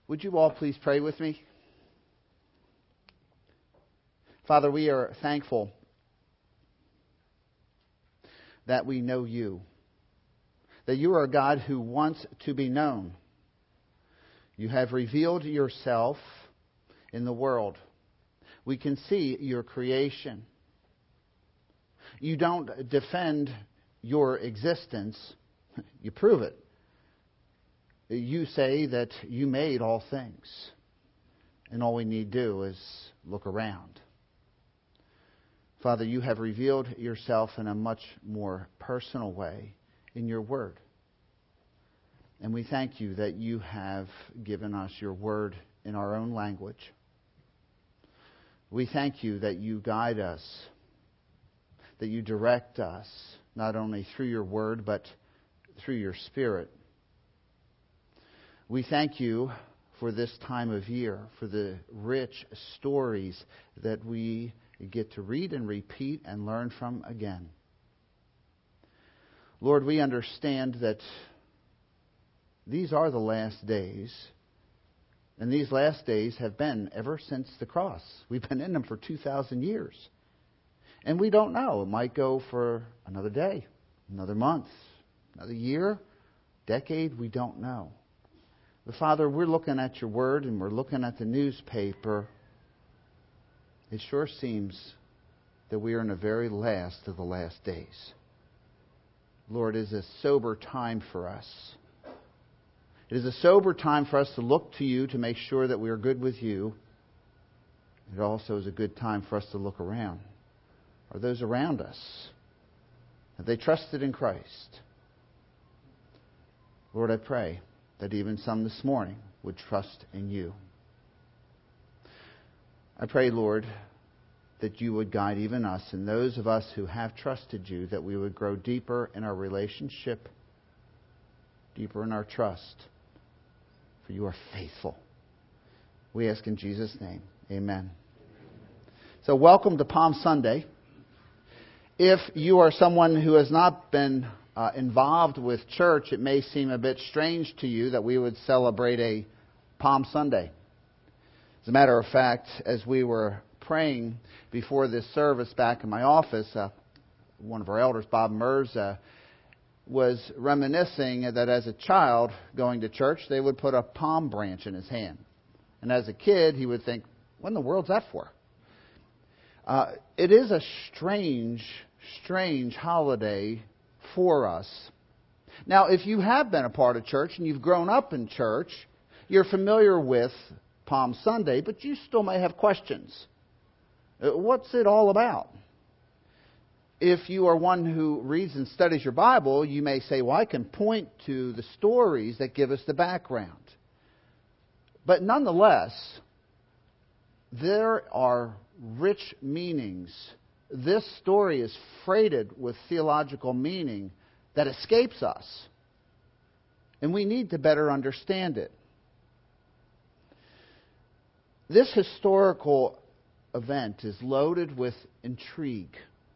Would you all please pray with me? Father, we are thankful that we know you, that you are a God who wants to be known. You have revealed yourself in the world. We can see your creation. You don't defend your existence, you prove it. You say that you made all things, and all we need to do is look around. Father, you have revealed yourself in a much more personal way in your word. And we thank you that you have given us your word in our own language. We thank you that you guide us, that you direct us, not only through your word, but through your Spirit. We thank you for this time of year, for the rich stories that we get to read and repeat and learn from again. Lord, we understand that these are the last days, and these last days have been ever since the cross. We've been in them for 2,000 years. And we don't know. It might go for another day, another month, another year, decade. We don't know. But Father, we're looking at your word and we're looking at the newspaper. It sure seems that we are in the very last of the last days. Lord, it is a sober time for us. It is a sober time for us to look to you to make sure that we are good with you. It also is a good time for us to look around. Are those around us? Have they trusted in Christ? Lord, I pray that even some this morning would trust in you. I pray, Lord, that you would guide even us and those of us who have trusted you, that we would grow deeper in our relationship, deeper in our trust, for you are faithful. We ask in Jesus' name, amen. So welcome to Palm Sunday. If you are someone who has not been involved with church, it may seem a bit strange to you that we would celebrate a Palm Sunday. As a matter of fact, as we were praying before this service back in my office, one of our elders, Bob Mers, was reminiscing that as a child going to church, they would put a palm branch in his hand. And as a kid, he would think, what in the world's that for? It is a strange holiday for us. Now, if you have been a part of church and you've grown up in church, you're familiar with Palm Sunday, but you still may have questions. What's it all about? If you are one who reads and studies your Bible, you may say, well, I can point to the stories that give us the background. But nonetheless, there are rich meanings. This story is freighted with theological meaning that escapes us. And we need to better understand it. This historical event is loaded with intrigue.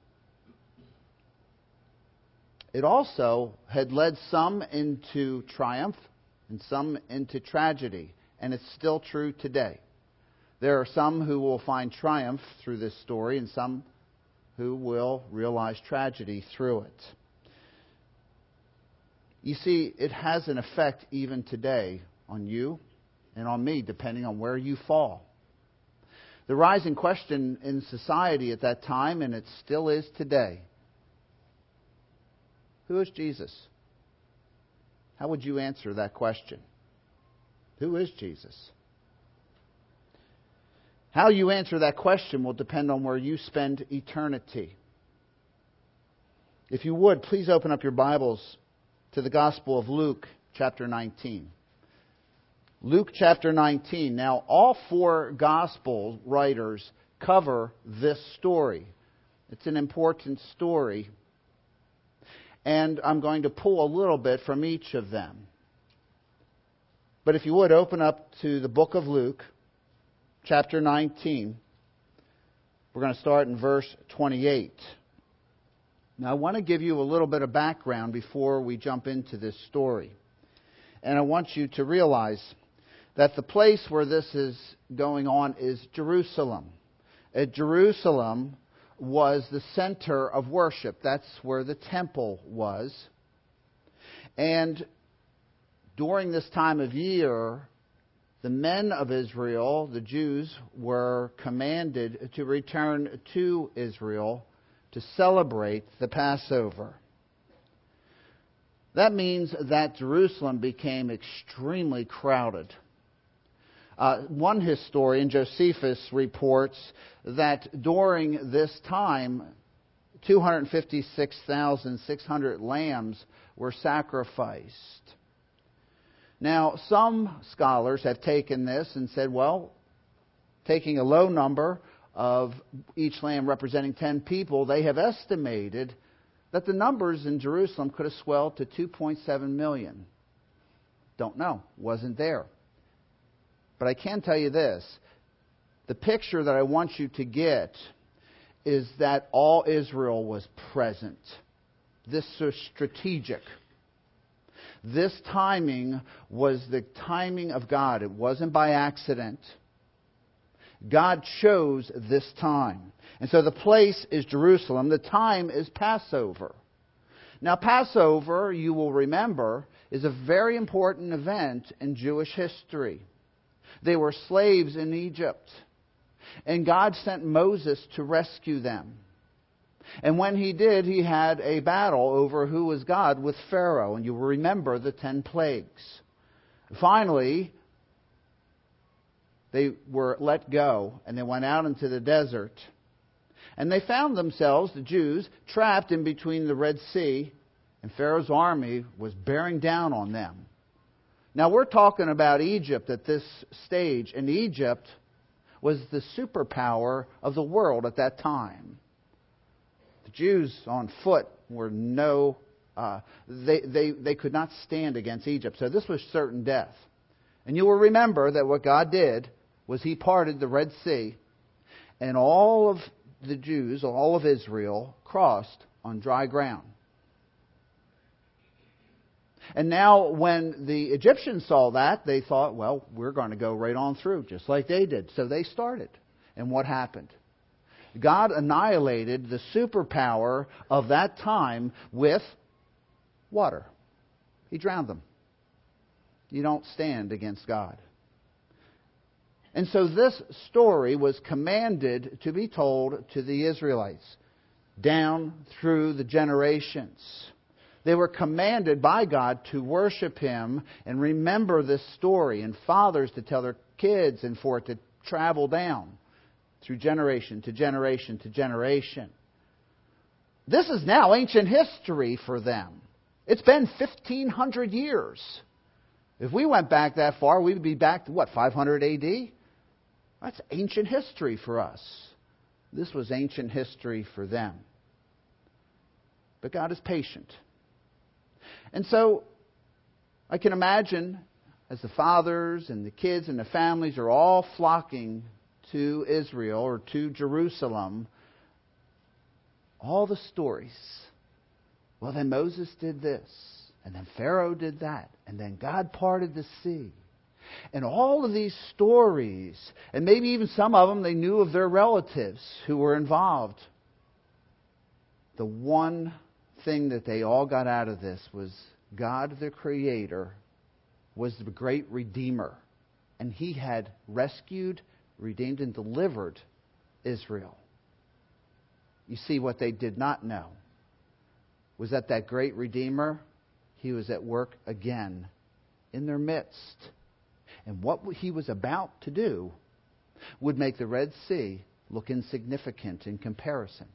It also had led some into triumph and some into tragedy. And it's still true today. There are some who will find triumph through this story and some who will realize tragedy through it. You see, it has an effect even today on you and on me, depending on where you fall. The rising question in society at that time, and it still is today, who is Jesus? How would you answer that question? Who is Jesus? How you answer that question will depend on where you spend eternity. If you would, please open up your Bibles to the Gospel of Luke, chapter 19. Luke chapter 19. Now, all four Gospel writers cover this story. It's an important story. And I'm going to pull a little bit from each of them. But if you would, open up to the book of Luke, chapter 19. We're going to start in verse 28. Now, I want to give you a little bit of background before we jump into this story. And I want you to realize that the place where this is going on is Jerusalem. Jerusalem was the center of worship. That's where the temple was. And during this time of year, the men of Israel, the Jews, were commanded to return to Israel to celebrate the Passover. That means that Jerusalem became extremely crowded. One historian, Josephus, reports that during this time, 256,600 lambs were sacrificed. Now, some scholars have taken this and said, well, taking a low number of each lamb representing 10 people, they have estimated that the numbers in Jerusalem could have swelled to 2.7 million. Don't know. Wasn't there. But I can tell you this. The picture that I want you to get is that all Israel was present. This was strategic. This timing was the timing of God. It wasn't by accident. God chose this time. And so the place is Jerusalem. The time is Passover. Now, Passover, you will remember, is a very important event in Jewish history. They were slaves in Egypt. And God sent Moses to rescue them. And when he did, he had a battle over who was God with Pharaoh. And you will remember the 10 plagues. Finally, they were let go and they went out into the desert. And they found themselves, the Jews, trapped in between the Red Sea, and Pharaoh's army was bearing down on them. Now we're talking about Egypt at this stage, and Egypt was the superpower of the world at that time. The Jews on foot were they could not stand against Egypt. So this was certain death. And you will remember that what God did was He parted the Red Sea, and all of the Jews, all of Israel, crossed on dry ground. And now when the Egyptians saw that, they thought, well, we're going to go right on through, just like they did. So they started. And what happened? God annihilated the superpower of that time with water. He drowned them. You don't stand against God. And so this story was commanded to be told to the Israelites down through the generations. They were commanded by God to worship Him and remember this story, and fathers to tell their kids, and for it to travel down through generation to generation to generation. This is now ancient history for them. It's been 1,500 years. If we went back that far, we'd be back to 500 AD? That's ancient history for us. This was ancient history for them. But God is patient. And so I can imagine as the fathers and the kids and the families are all flocking to Israel or to Jerusalem, all the stories. Well, then Moses did this, and then Pharaoh did that, and then God parted the sea. And all of these stories, and maybe even some of them, they knew of their relatives who were involved. The one thing that they all got out of this was God, the Creator, was the great Redeemer. And He had rescued, redeemed, and delivered Israel. You see, what they did not know was that great Redeemer, He was at work again in their midst. And what He was about to do would make the Red Sea look insignificant in comparison.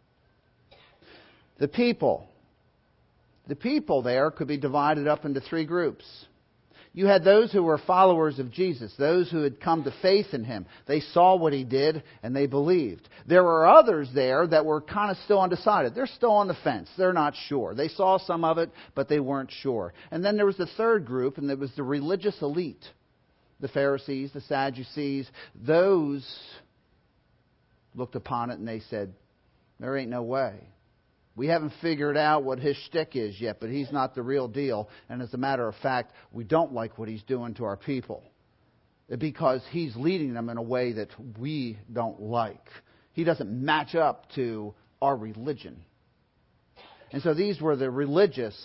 The people there could be divided up into three groups. You had those who were followers of Jesus, those who had come to faith in Him. They saw what He did and they believed. There were others there that were kind of still undecided. They're still on the fence. They're not sure. They saw some of it, but they weren't sure. And then there was the third group, and there was the religious elite. The Pharisees, the Sadducees, those looked upon it and they said, there ain't no way. We haven't figured out what his shtick is yet, but he's not the real deal. And as a matter of fact, we don't like what he's doing to our people. because he's leading them in a way that we don't like. He doesn't match up to our religion. And so these were the religious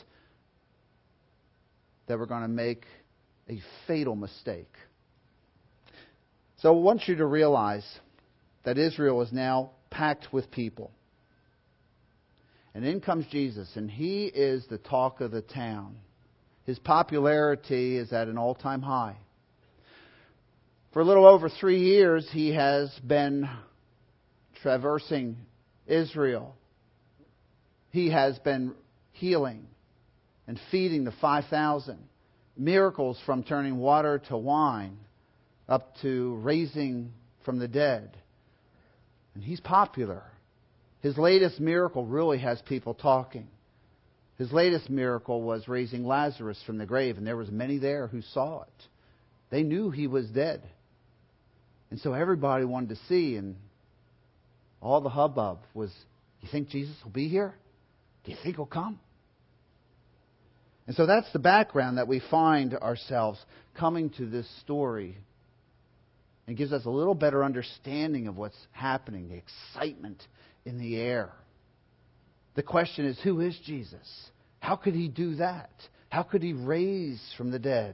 that were going to make a fatal mistake. So I want you to realize that Israel is now packed with people. And in comes Jesus, and he is the talk of the town. His popularity is at an all-time high. For a little over 3 years, he has been traversing Israel. He has been healing and feeding the 5,000. Miracles from turning water to wine up to raising from the dead. And he's popular. His latest miracle really has people talking. His latest miracle was raising Lazarus from the grave, and there was many there who saw it. They knew he was dead. And so everybody wanted to see, and all the hubbub was, you think Jesus will be here? Do you think he'll come? And so that's the background that we find ourselves coming to this story. It gives us a little better understanding of what's happening, the excitement in the air. The question is, who is Jesus? How could he do that? How could he raise from the dead?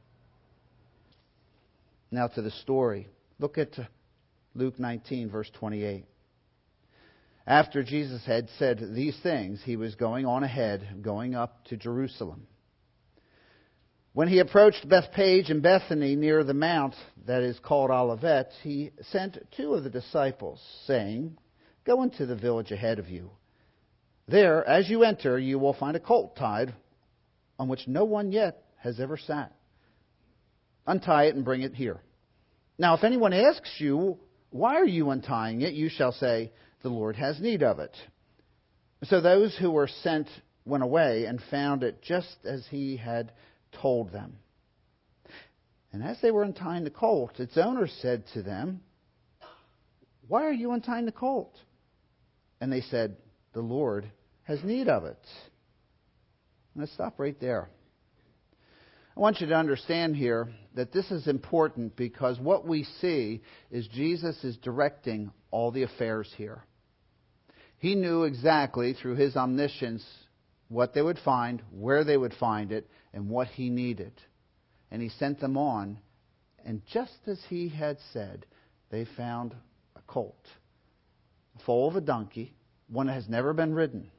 Now to the story. Look at Luke 19, verse 28. After Jesus had said these things, he was going on ahead, going up to Jerusalem. When he approached Bethpage and Bethany near the mount that is called Olivet, he sent 2 of the disciples, saying, "Go into the village ahead of you. There, as you enter, you will find a colt tied, on which no one yet has ever sat. Untie it and bring it here. Now, if anyone asks you, 'Why are you untying it?' you shall say, 'The Lord has need of it.'" So those who were sent went away and found it just as he had told them. And as they were untying the colt, its owner said to them, "Why are you untying the colt?" And they said, "The Lord has need of it." Let's stop right there. I want you to understand here that this is important because what we see is Jesus is directing all the affairs here. He knew exactly through his omniscience what they would find, where they would find it, and what he needed. And he sent them on, and just as he had said, they found a colt, a foal of a donkey, one that has never been ridden.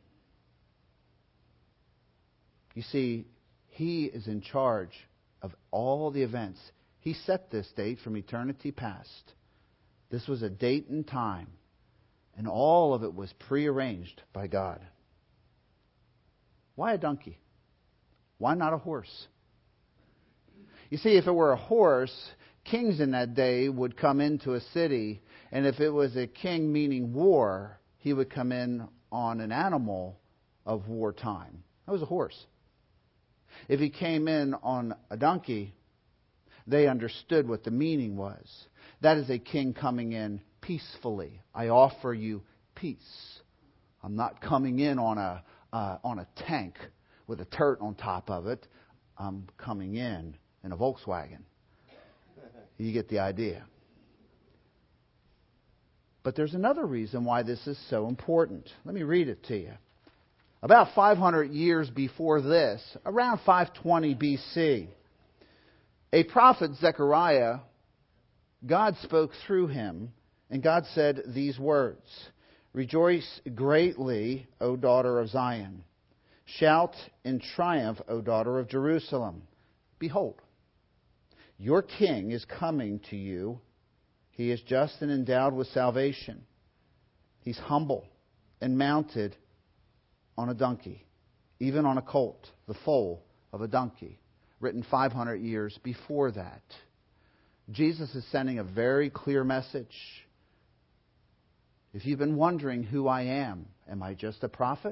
You see, he is in charge of all the events. He set this date from eternity past. This was a date and time, and all of it was prearranged by God. Why a donkey? Why not a horse? You see, if it were a horse, kings in that day would come into a city, and if it was a king meaning war, he would come in on an animal of wartime. That was a horse. If he came in on a donkey, they understood what the meaning was. That is a king coming in peacefully. I offer you peace. I'm not coming in on a tank with a turret on top of it. I'm coming in a Volkswagen. You get the idea. But there's another reason why this is so important. Let me read it to you. About 500 years before this, around 520 BC, a prophet, Zechariah, God spoke through him, and God said these words, "Rejoice greatly, O daughter of Zion. Shout in triumph, O daughter of Jerusalem. Behold, your king is coming to you. He is just and endowed with salvation. He's humble and mounted on a donkey, even on a colt, the foal of a donkey," written 500 years before that. Jesus is sending a very clear message. If you've been wondering who I am I just a prophet?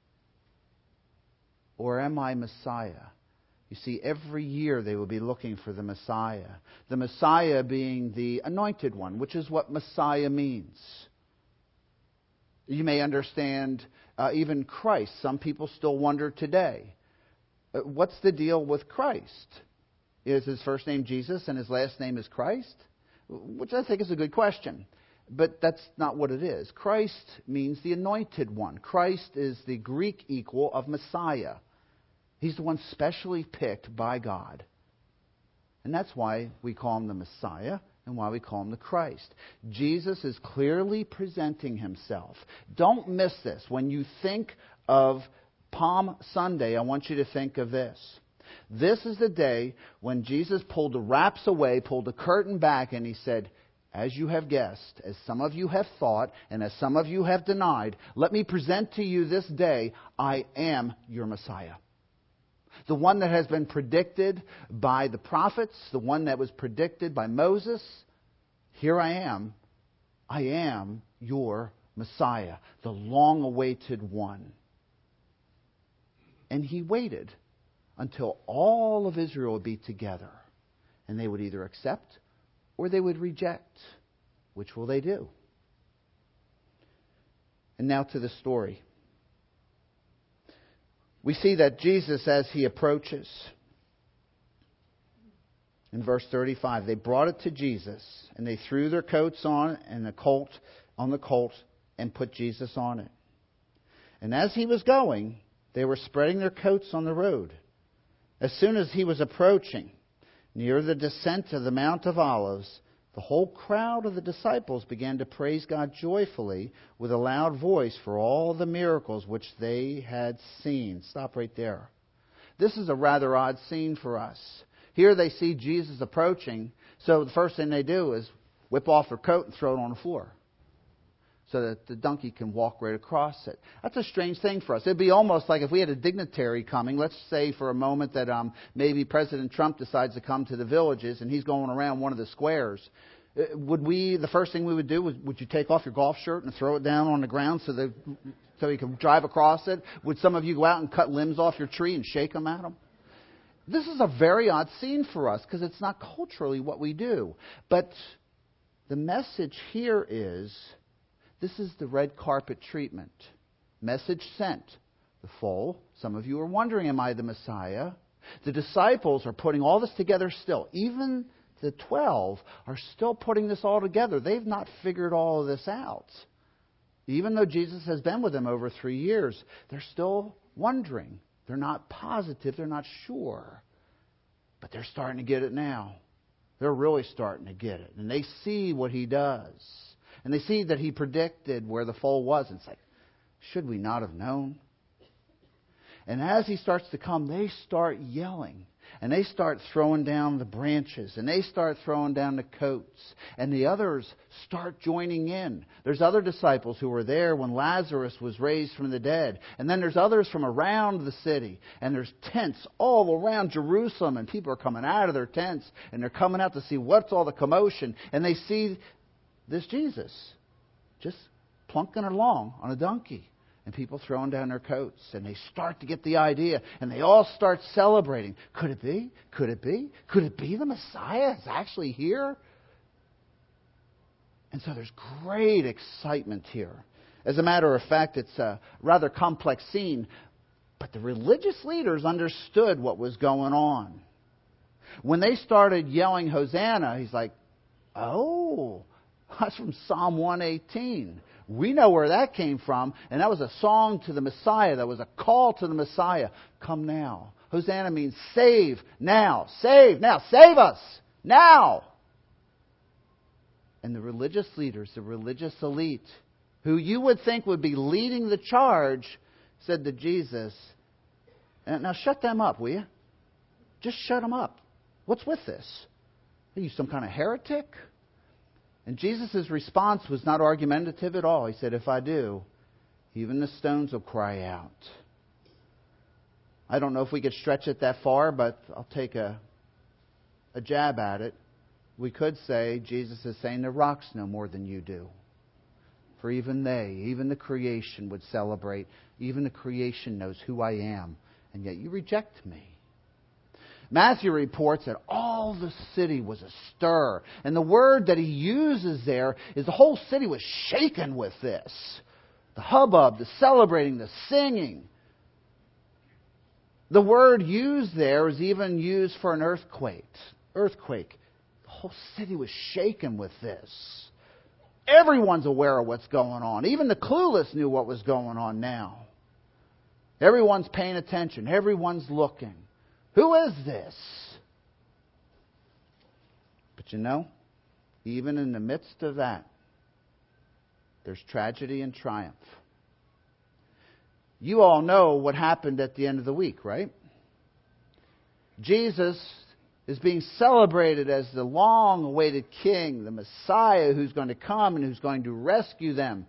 Or am I Messiah? You see, every year they will be looking for the Messiah. The Messiah being the anointed one, which is what Messiah means. You may understand even Christ. Some people still wonder today, what's the deal with Christ? Is his first name Jesus and his last name is Christ? Which I think is a good question. But that's not what it is. Christ means the anointed one. Christ is the Greek equal of Messiah. He's the one specially picked by God. And that's why we call him the Messiah and why we call him the Christ. Jesus is clearly presenting himself. Don't miss this. When you think of Palm Sunday, I want you to think of this. This is the day when Jesus pulled the wraps away, pulled the curtain back, and he said, as you have guessed, as some of you have thought, and as some of you have denied, let me present to you this day, I am your Messiah. The one that has been predicted by the prophets, the one that was predicted by Moses. Here I am your Messiah, the long-awaited one. And he waited until all of Israel would be together, and they would either accept or they would reject. Which will they do? And now to the story. We see that Jesus, as he approaches, in verse 35, they brought it to Jesus, and they threw their coats on the colt and put Jesus on it. And as he was going, they were spreading their coats on the road. As soon as he was approaching, near the descent of the Mount of Olives, the whole crowd of the disciples began to praise God joyfully with a loud voice for all the miracles which they had seen. Stop right there. This is a rather odd scene for us. Here they see Jesus approaching, so the first thing they do is whip off their coat and throw it on the floor so that the donkey can walk right across it. That's a strange thing for us. It'd be almost like if we had a dignitary coming. Let's say for a moment that maybe President Trump decides to come to the Villages and he's going around one of the squares. The first thing we would do would you take off your golf shirt and throw it down on the ground so he can drive across it? Would some of you go out and cut limbs off your tree and shake them at him? This is a very odd scene for us because it's not culturally what we do. But the message here is, this is the red carpet treatment. Message sent. The foal. Some of you are wondering, am I the Messiah? The disciples are putting all this together still. Even the 12 are still putting this all together. They've not figured all of this out. Even though Jesus has been with them over 3 years, they're still wondering. They're not positive. They're not sure. But they're starting to get it now. They're really starting to get it. And they see what he does. And they see that he predicted where the foal was. And it's like, should we not have known? And as he starts to come, they start yelling. And they start throwing down the branches. And they start throwing down the coats. And the others start joining in. There's other disciples who were there when Lazarus was raised from the dead. And then there's others from around the city. And there's tents all around Jerusalem. And people are coming out of their tents. And they're coming out to see what's all the commotion. And they see this Jesus just plunking along on a donkey. And people throwing down their coats. And they start to get the idea. And they all start celebrating. Could it be? Could it be? Could it be the Messiah is actually here? And so there's great excitement here. As a matter of fact, it's a rather complex scene. But the religious leaders understood what was going on. When they started yelling Hosanna, he's like, oh, that's from Psalm 118. We know where that came from, and that was a song to the Messiah. That was a call to the Messiah. Come now. Hosanna means save now. Save now. Save us now. And the religious leaders, the religious elite, who you would think would be leading the charge, said to Jesus, now shut them up, will you? Just shut them up. What's with this? Are you some kind of heretic? And Jesus' response was not argumentative at all. He said, if I do, even the stones will cry out. I don't know if we could stretch it that far, but I'll take a jab at it. We could say Jesus is saying the rocks know more than you do. For even the creation would celebrate. Even the creation knows who I am. And yet you reject me. Matthew reports that all the city was astir. And the word that he uses there is the whole city was shaken with this. The hubbub, the celebrating, the singing. The word used there is even used for an earthquake. Earthquake. The whole city was shaken with this. Everyone's aware of what's going on. Even the clueless knew what was going on now. Everyone's paying attention. Everyone's looking. Who is this? But you know, even in the midst of that, there's tragedy and triumph. You all know what happened at the end of the week, right? Jesus is being celebrated as the long-awaited King, the Messiah who's going to come and who's going to rescue them.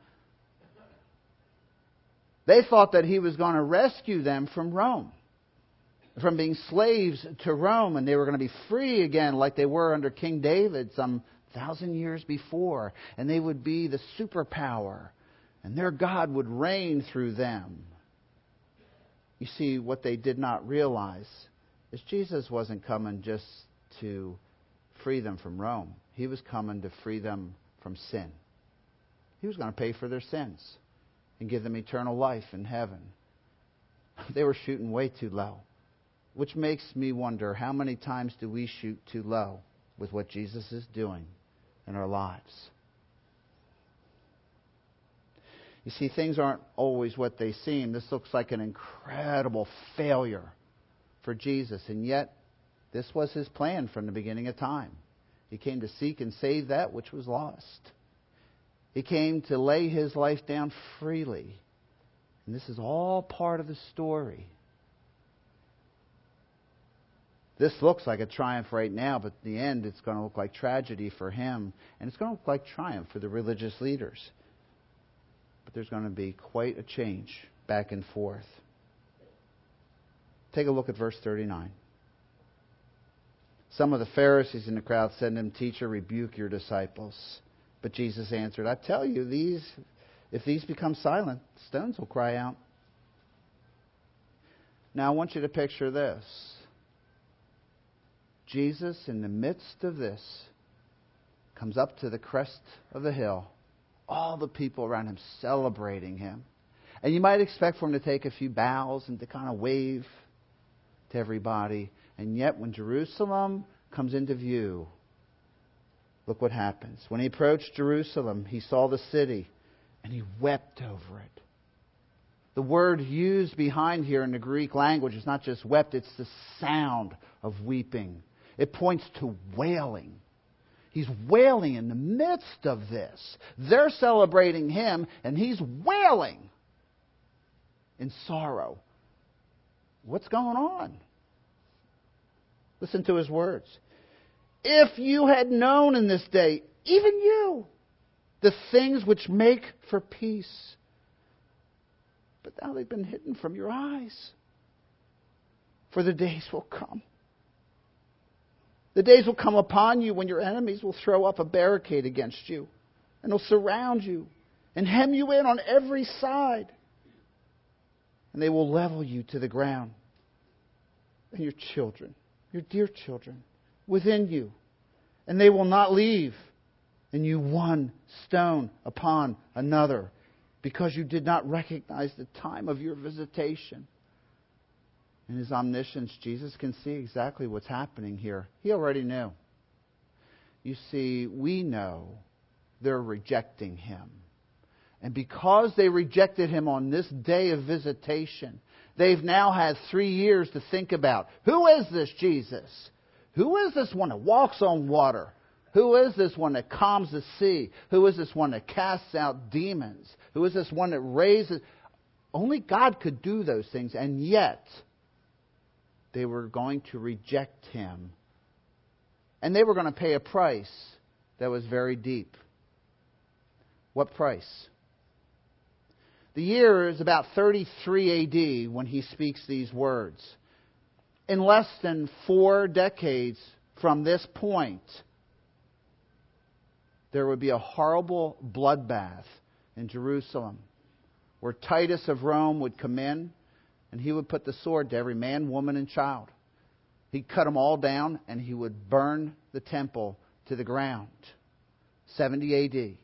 They thought that he was going to rescue them from Rome, from being slaves to Rome, and they were going to be free again like they were under King David some 1,000 years before. And they would be the superpower, and their God would reign through them. You see, what they did not realize is Jesus wasn't coming just to free them from Rome. He was coming to free them from sin. He was going to pay for their sins and give them eternal life in heaven. They were shooting way too low, which makes me wonder, how many times do we shoot too low with what Jesus is doing in our lives? You see, things aren't always what they seem. This looks like an incredible failure for Jesus, and yet this was his plan from the beginning of time. He came to seek and save that which was lost. He came to lay his life down freely. And this is all part of the story. This looks like a triumph right now, but in the end it's going to look like tragedy for him, and it's going to look like triumph for the religious leaders. But there's going to be quite a change back and forth. Take a look at verse 39. Some of the Pharisees in the crowd said to him, "Teacher, rebuke your disciples." But Jesus answered, "I tell you, if these become silent, stones will cry out." Now I want you to picture this. Jesus, in the midst of this, comes up to the crest of the hill. All the people around him celebrating him. And you might expect for him to take a few bows and to kind of wave to everybody. And yet when Jerusalem comes into view, look what happens. When he approached Jerusalem, he saw the city and he wept over it. The word used behind here in the Greek language is not just wept, it's the sound of weeping. It points to wailing. He's wailing in the midst of this. They're celebrating him, and he's wailing in sorrow. What's going on? Listen to his words. "If you had known in this day, even you, the things which make for peace, but now they've been hidden from your eyes. For the days will come. The days will come upon you when your enemies will throw up a barricade against you, and they'll surround you and hem you in on every side. And they will level you to the ground. And your children, your dear children, within you. And they will not leave in you one stone upon another, because you did not recognize the time of your visitation." In his omniscience, Jesus can see exactly what's happening here. He already knew. You see, we know they're rejecting him. And because they rejected him on this day of visitation, they've now had 3 years to think about, who is this Jesus? Who is this one that walks on water? Who is this one that calms the sea? Who is this one that casts out demons? Who is this one that raises... Only God could do those things, and yet they were going to reject him. And they were going to pay a price that was very deep. What price? The year is about 33 AD when he speaks these words. In less than 4 decades from this point, there would be a horrible bloodbath in Jerusalem, where Titus of Rome would come in, and he would put the sword to every man, woman, and child. He'd cut them all down, and he would burn the temple to the ground. 70 AD.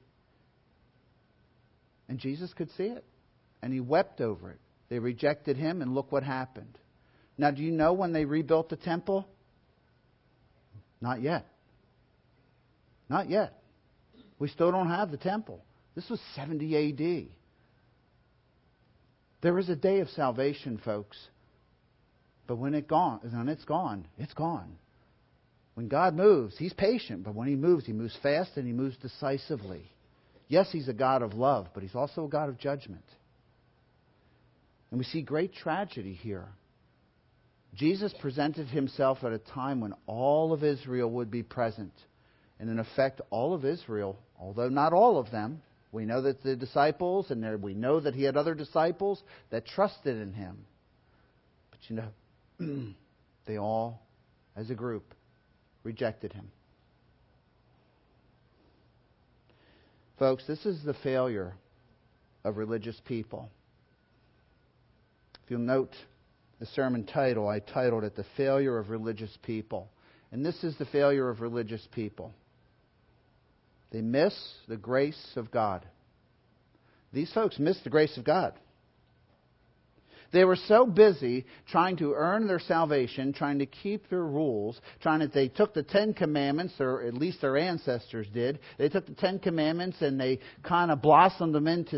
And Jesus could see it, and he wept over it. They rejected him, and look what happened. Now, do you know when they rebuilt the temple? Not yet. Not yet. We still don't have the temple. This was 70 A.D. There is a day of salvation, folks. But when it's gone, it's gone. When God moves, He's patient. But when He moves fast and He moves decisively. Yes, He's a God of love, but He's also a God of judgment. And we see great tragedy here. Jesus presented Himself at a time when all of Israel would be present. And in effect, all of Israel, although not all of them, we know that the disciples, and we know that He had other disciples that trusted in Him. But you know, they all, as a group, rejected Him. Folks, this is the failure of religious people. If you'll note the sermon title, I titled it The Failure of Religious People. And this is the failure of religious people. They miss the grace of God. These folks miss the grace of God. They were so busy trying to earn their salvation, trying to keep their rules, they took the 10 Commandments, or at least their ancestors did. They took the 10 Commandments and they kind of blossomed them into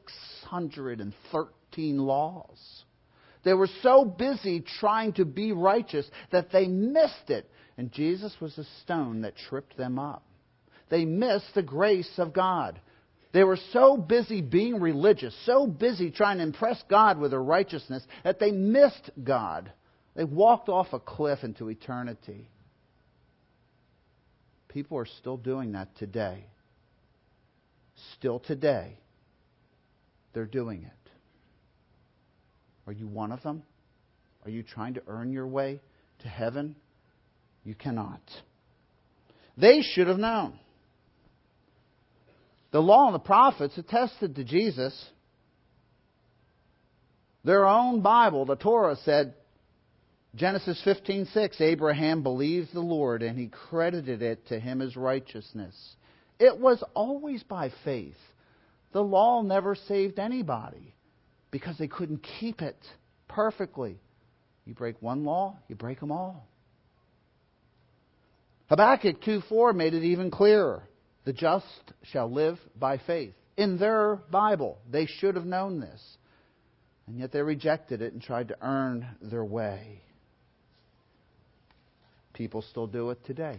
613 laws. They were so busy trying to be righteous that they missed it. And Jesus was a stone that tripped them up. They missed the grace of God. They were so busy being religious, so busy trying to impress God with their righteousness, that they missed God. They walked off a cliff into eternity. People are still doing that today. Still today, they're doing it. Are you one of them? Are you trying to earn your way to heaven? You cannot. They should have known. The law and the prophets attested to Jesus. Their own Bible, the Torah, said, Genesis 15:6, Abraham believed the Lord and he credited it to him as righteousness. It was always by faith. The law never saved anybody because they couldn't keep it perfectly. You break one law, you break them all. Habakkuk 2:4 made it even clearer. The just shall live by faith. In their Bible, they should have known this. And yet they rejected it and tried to earn their way. People still do it today.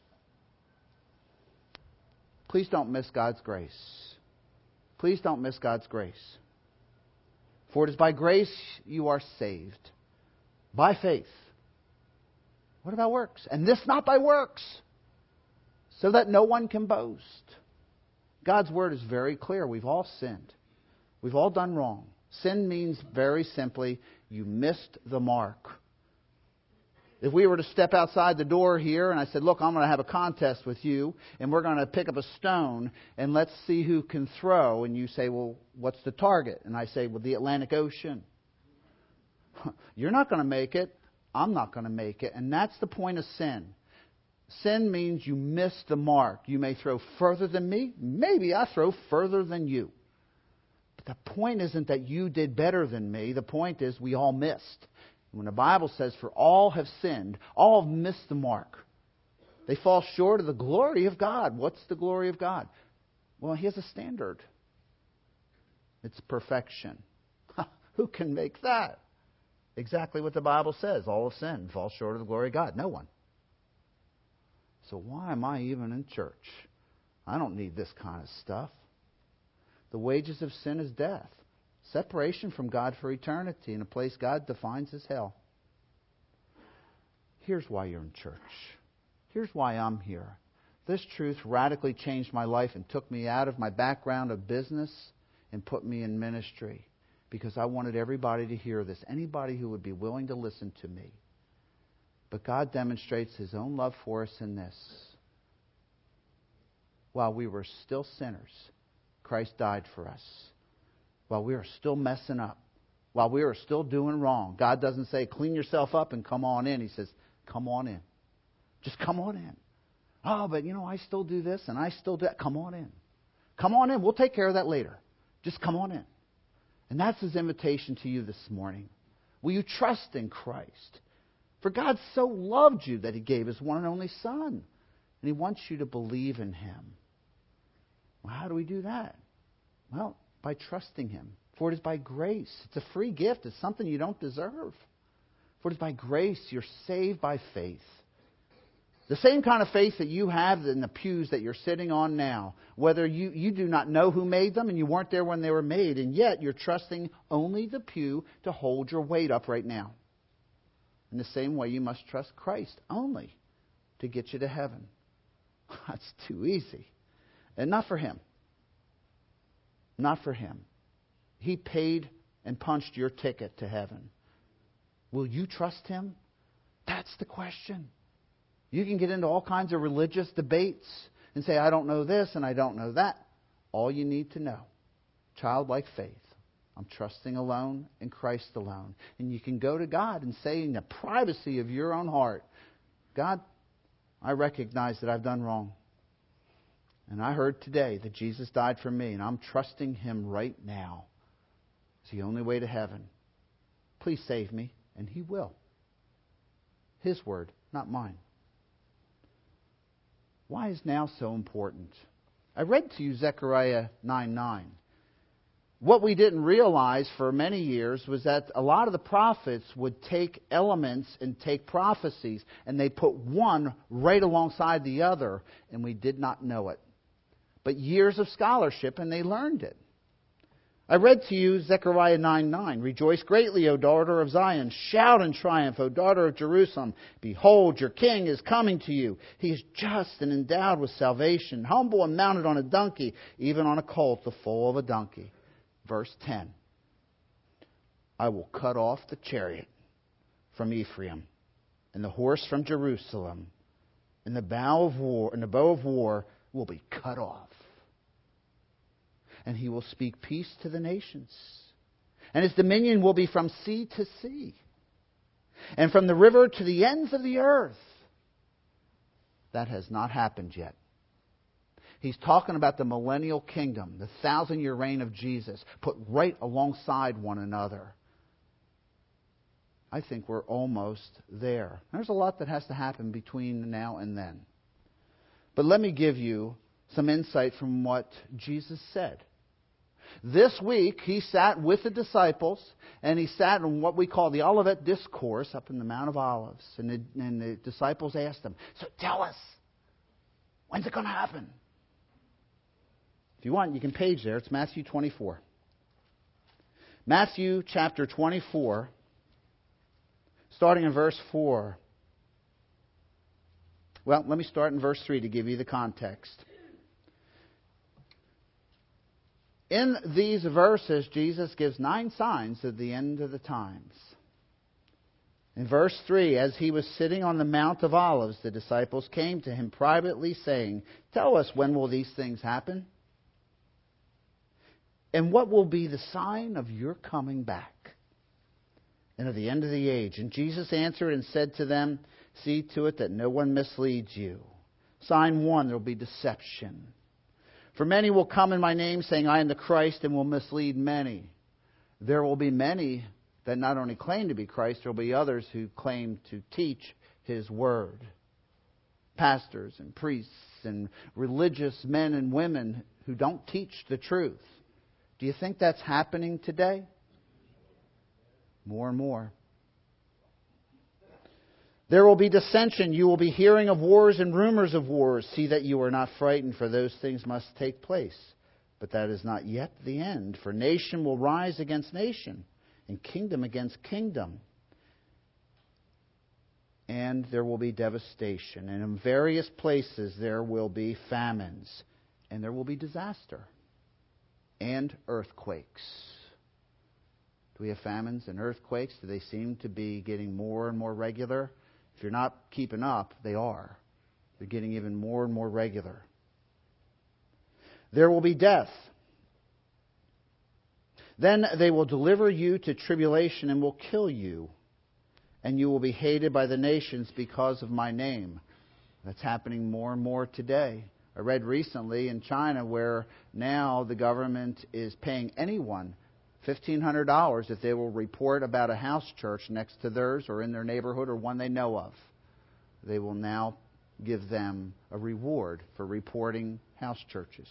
Please don't miss God's grace. Please don't miss God's grace. For it is by grace you are saved. By faith. What about works? And this not by works, so that no one can boast. God's Word is very clear. We've all sinned. We've all done wrong. Sin means, very simply, you missed the mark. If we were to step outside the door here and I said, look, I'm going to have a contest with you, and we're going to pick up a stone, and let's see who can throw. And you say, well, what's the target? And I say, well, the Atlantic Ocean. You're not going to make it. I'm not going to make it. And that's the point of sin. Sin means you miss the mark. You may throw further than me. Maybe I throw further than you. But the point isn't that you did better than me. The point is we all missed. When the Bible says, for all have sinned, all have missed the mark. They fall short of the glory of God. What's the glory of God? Well, He has a standard. It's perfection. Who can make that? Exactly what the Bible says. All have sinned and fall short of the glory of God. No one. So why am I even in church? I don't need this kind of stuff. The wages of sin is death. Separation from God for eternity in a place God defines as hell. Here's why you're in church. Here's why I'm here. This truth radically changed my life and took me out of my background of business and put me in ministry. Because I wanted everybody to hear this. Anybody who would be willing to listen to me. But God demonstrates His own love for us in this. While we were still sinners, Christ died for us. While we are still messing up, while we are still doing wrong, God doesn't say, clean yourself up and come on in. He says, come on in. Just come on in. Oh, but I still do this and I still do that. Come on in. Come on in. We'll take care of that later. Just come on in. And that's His invitation to you this morning. Will you trust in Christ? For God so loved you that He gave His one and only Son. And He wants you to believe in Him. Well, how do we do that? Well, by trusting Him. For it is by grace. It's a free gift. It's something you don't deserve. For it is by grace you're saved by faith. The same kind of faith that you have in the pews that you're sitting on now. Whether you do not know who made them and you weren't there when they were made. And yet you're trusting only the pew to hold your weight up right now. In the same way you must trust Christ only to get you to heaven. That's too easy. And not for Him. Not for Him. He paid and punched your ticket to heaven. Will you trust Him? That's the question. You can get into all kinds of religious debates and say, I don't know this and I don't know that. All you need to know, childlike faith. I'm trusting alone in Christ alone. And you can go to God and say in the privacy of your own heart, God, I recognize that I've done wrong. And I heard today that Jesus died for me, and I'm trusting Him right now. It's the only way to heaven. Please save me, and He will. His word, not mine. Why is now so important? I read to you Zechariah 9:9. What we didn't realize for many years was that a lot of the prophets would take elements and take prophecies, and they put one right alongside the other, and we did not know it. But years of scholarship, and they learned it. I read to you Zechariah 9:9. Rejoice greatly, O daughter of Zion. Shout in triumph, O daughter of Jerusalem. Behold, your king is coming to you. He is just and endowed with salvation, humble and mounted on a donkey, even on a colt, the foal of a donkey. Verse 10. I will cut off the chariot from Ephraim, and the horse from Jerusalem, and the bow of war will be cut off. And He will speak peace to the nations. And His dominion will be from sea to sea, and from the river to the ends of the earth. That has not happened yet. He's talking about the millennial kingdom, the 1,000-year reign of Jesus, put right alongside one another. I think we're almost there. There's a lot that has to happen between now and then. But let me give you some insight from what Jesus said. This week, He sat with the disciples, and He sat in what we call the Olivet Discourse up in the Mount of Olives. And the disciples asked Him, so tell us, when's it going to happen? If you want, you can page there. It's Matthew 24. Matthew chapter 24, starting in verse 4. Well, let me start in verse 3 to give you the context. In these verses, Jesus gives 9 signs of the end of the times. In verse 3, as He was sitting on the Mount of Olives, the disciples came to Him privately, saying, tell us, when will these things happen? And what will be the sign of your coming back and of the end of the age? And Jesus answered and said to them, see to it that no one misleads you. Sign 1, there will be deception. For many will come in my name, saying, I am the Christ, and will mislead many. There will be many that not only claim to be Christ, there will be others who claim to teach His word. Pastors and priests and religious men and women who don't teach the truth. Do you think that's happening today? More and more. There will be dissension. You will be hearing of wars and rumors of wars. See that you are not frightened, for those things must take place. But that is not yet the end. For nation will rise against nation, and kingdom against kingdom. And there will be devastation. And in various places there will be famines. And there will be disaster. And earthquakes. Do we have famines and earthquakes? Do they seem to be getting more and more regular? If you're not keeping up, they are. They're getting even more and more regular. There will be death. Then they will deliver you to tribulation and will kill you. And you will be hated by the nations because of my name. That's happening more and more today. I read recently in China where now the government is paying anyone $1,500 if they will report about a house church next to theirs or in their neighborhood or one they know of. They will now give them a reward for reporting house churches.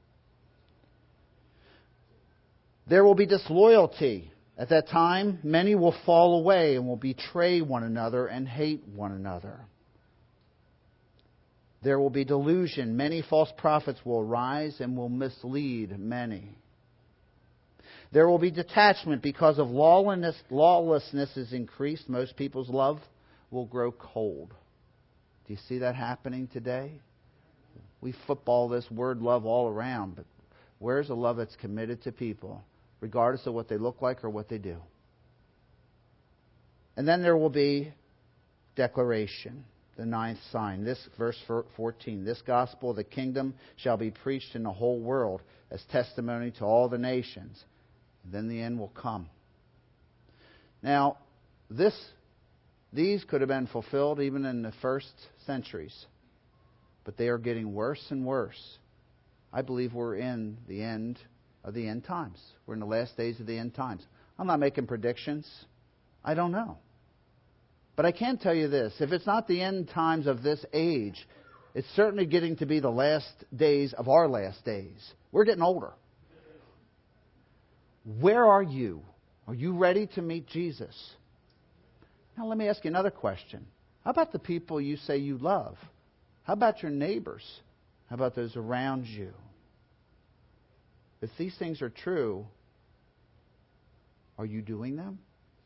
There will be disloyalty. At that time, many will fall away and will betray one another and hate one another. There will be delusion. Many false prophets will arise and will mislead many. There will be detachment because of lawlessness is increased. Most people's love will grow cold. Do you see that happening today? We football this word love all around, but where's a love that's committed to people, regardless of what they look like or what they do? And then there will be declaration, the ninth sign. This verse 14, this gospel of the kingdom shall be preached in the whole world as testimony to all the nations. And then the end will come. Now, these could have been fulfilled even in the first centuries, but they are getting worse and worse. I believe we're in the end of the end times. We're in the last days of the end times. I'm not making predictions. I don't know. But I can tell you this. If it's not the end times of this age, it's certainly getting to be the last days of our last days. We're getting older. Where are you? Are you ready to meet Jesus? Now let me ask you another question. How about the people you say you love? How about your neighbors? How about those around you? If these things are true, are you doing them?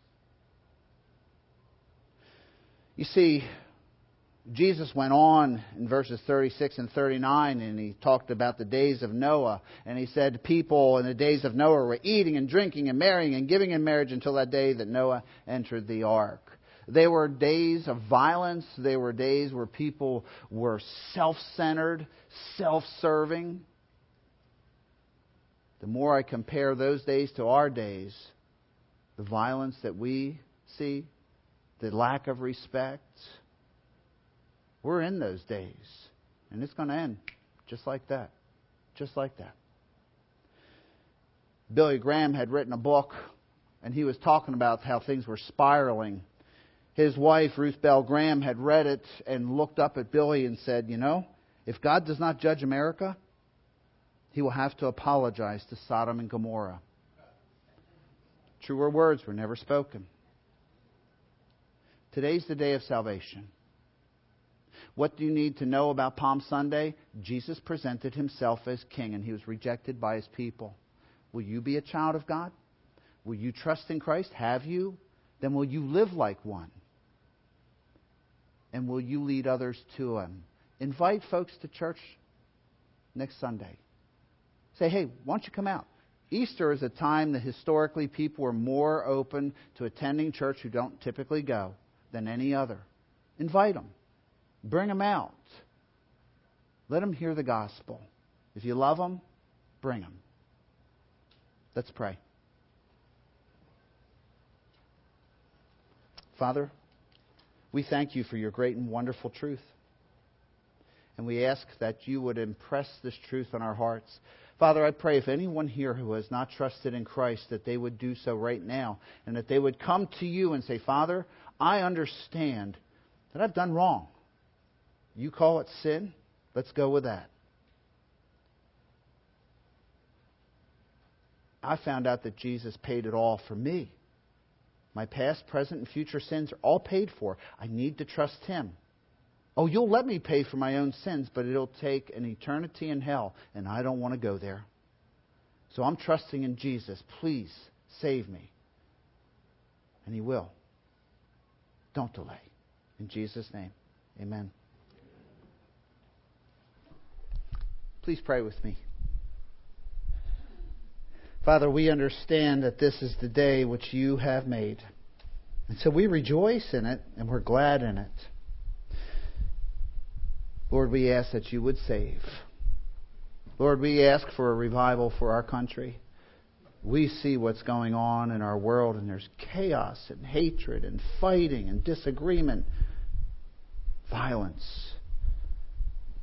You see, Jesus went on in verses 36 and 39, and he talked about the days of Noah. And he said people in the days of Noah were eating and drinking and marrying and giving in marriage until that day that Noah entered the ark. They were days of violence. They were days where people were self-centered, self-serving. The more I compare those days to our days, the violence that we see, the lack of respect, we're in those days. And it's going to end just like that. Just like that. Billy Graham had written a book, and he was talking about how things were spiraling. His wife, Ruth Bell Graham, had read it and looked up at Billy and said, you know, if God does not judge America, He will have to apologize to Sodom and Gomorrah. Truer words were never spoken. Today's the day of salvation. What do you need to know about Palm Sunday? Jesus presented Himself as King, and He was rejected by His people. Will you be a child of God? Will you trust in Christ? Have you? Then will you live like one? And will you lead others to Him? Invite folks to church next Sunday. Say, hey, why don't you come out? Easter is a time that historically people are more open to attending church who don't typically go than any other. Invite them. Bring them out. Let them hear the gospel. If you love them, bring them. Let's pray. Father, we thank You for Your great and wonderful truth. And we ask that You would impress this truth on our hearts. Father, I pray if anyone here who has not trusted in Christ, that they would do so right now. And that they would come to You and say, Father, I understand that I've done wrong. You call it sin. Let's go with that. I found out that Jesus paid it all for me. My past, present, and future sins are all paid for. I need to trust Him. Oh, You'll let me pay for my own sins, but it'll take an eternity in hell, and I don't want to go there. So I'm trusting in Jesus. Please save me. And He will. Don't delay. In Jesus' name, amen. Please pray with me. Father, we understand that this is the day which You have made. And so we rejoice in it, and we're glad in it. Lord, we ask that You would save. Lord, we ask for a revival for our country. We see what's going on in our world, and there's chaos and hatred and fighting and disagreement, violence.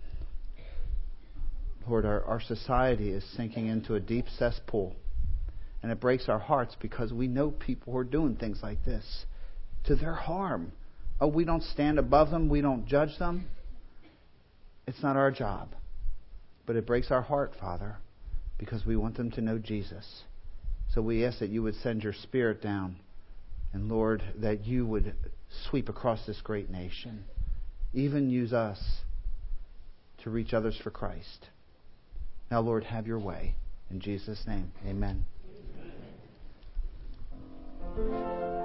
Lord, our society is sinking into a deep cesspool. And it breaks our hearts because we know people who are doing things like this to their harm. Oh, we don't stand above them. We don't judge them. It's not our job. But it breaks our heart, Father, because we want them to know Jesus. So we ask that you would send your Spirit down. And Lord, that you would sweep across this great nation. Even use us to reach others for Christ. Now, Lord, have your way. In Jesus' name, amen.